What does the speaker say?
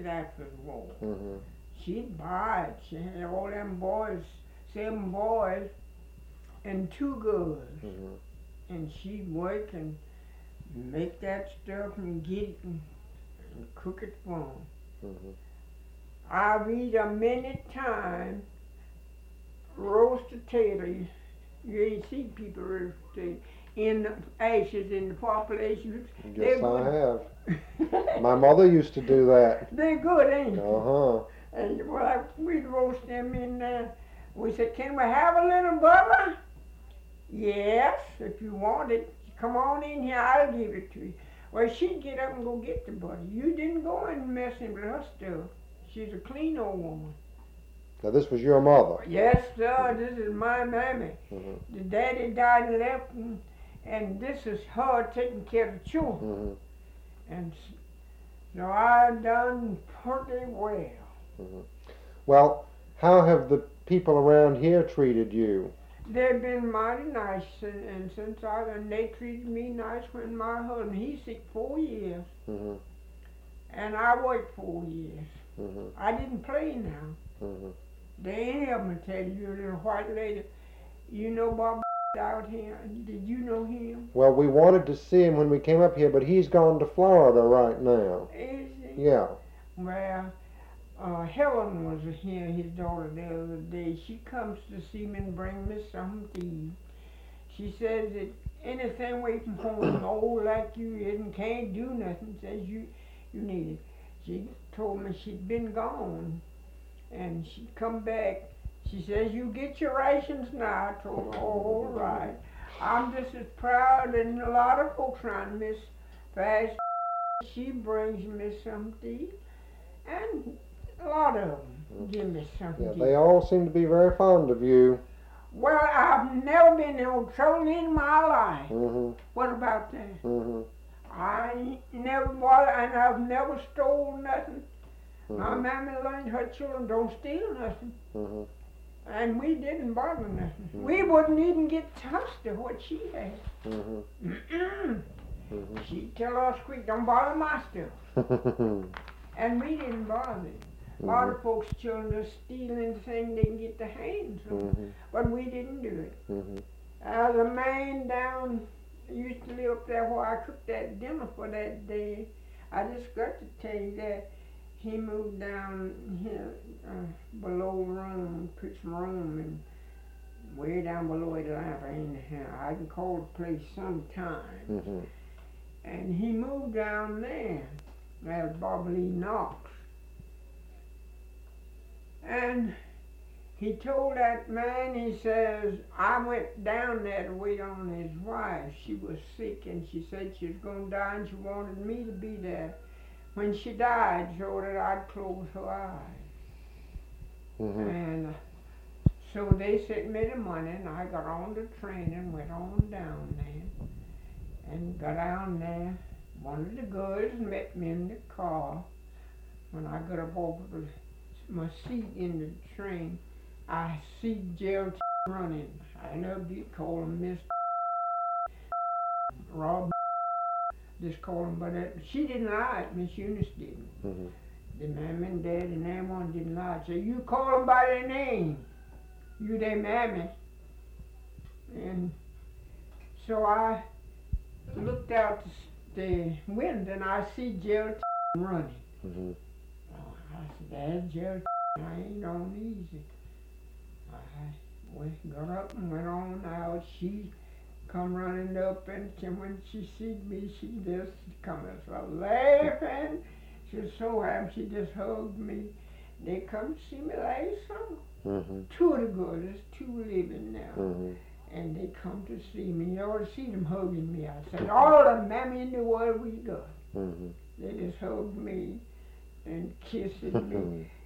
after the war. Mm-hmm. She'd buy it. She had all them boys, 7 boys, and 2 girls. Mm-hmm. And she'd work and make that stuff and get it and cook it for 'em. Mm-hmm. I've eaten many times roasted potatoes. You ain't seen people roast potatoes in the ashes in the fireplace. Yes, I have. My mother used to do that. They're good, ain't they? Uh-huh. And well, we'd roast them in there. We said, "Can we have a little butter?" "Yes, if you want it. Come on in here, I'll give it to you." Well, she'd get up and go get the butter. You didn't go in messing with her stuff. She's a clean old woman. Now this was your mother. Yes, sir, this is my mammy. Mm-hmm. The daddy died and left, and this is her taking care of the children. Mm-hmm. And so I done pretty well. Mm-hmm. Well, how have the people around here treated you? They've been mighty nice, and since and they treated me nice when my husband, he's sick 4 years, Mm-hmm. and I worked 4 years. Mm-hmm. I didn't play now. Mm-hmm. They ain't ever tell you, little white lady, you know Bob out here. Did you know him? Well, we wanted to see him when we came up here, but he's gone to Florida right now. Is he? Yeah. Well, Helen was here, his daughter, the other day. She comes to see me and bring me something to eat. She says that anything away from home, old like you is and can't do nothing, says you need it. She told me she'd been gone, and she'd come back. She says, "You get your rations now." I told her, "Oh, all right." I'm just as proud, and a lot of folks around Miss Fast. She brings me something to eat, and a lot of them give me something Yeah, to they eat. all seem to be very fond of you. Well, I've never been in no trouble in my life. Mm-hmm. What about that? Mm-hmm. I ain't never bought, and I've never stole nothing. My Mm-hmm. mammy learned her children don't steal nothing. Mm-hmm. And we didn't bother nothing. Mhm. We wouldn't even get touched to what she had. Mm-hmm. Mm-mm. Mm-hmm. She'd tell us quick, "Don't bother my stuff." Mm-hmm. And we didn't bother it. A lot of folks' children just steal anything they can get their hands on. Mm-hmm. But we didn't do it. Mm-hmm. The man down used to live up there where I cooked that dinner for that day. I just got to tell you that he moved down here below room, put some room and way down below Atlanta. I can call the place sometime. Mm-hmm. And he moved down there. That was Bob Lee Knox. And he told that man, he says, I went down there to wait on his wife. She was sick and she said she was going to die and she wanted me to be there when she died so that I'd close her eyes. Mm-hmm. And so they sent me the money and I got on the train and went on down there. And got down there. One of the girls met me in the car. When I got up over my seat in the train, I see Gerald running. I know you call him Miss Rob. Just call him by that. She didn't like it, Miss Eunice didn't. Mm-hmm. The mom and dad and everyone didn't like it. So you call them by their name. You their mammy. And so I looked out the window and I see Gerald running. Mm-hmm. Oh, I said, "That's Gerald. I ain't on easy." I got up and went on out. She come running up, and when she seen me, she just come and laughing. She was so happy. She just hugged me. They come to see me last summer. Mm-hmm. 2 of the girls, there's 2 living now. Mm-hmm. And they come to see me. You ought to see them hugging me. I said, all the mammy in the world we got. Mm-hmm. They just hugged me and kissed me.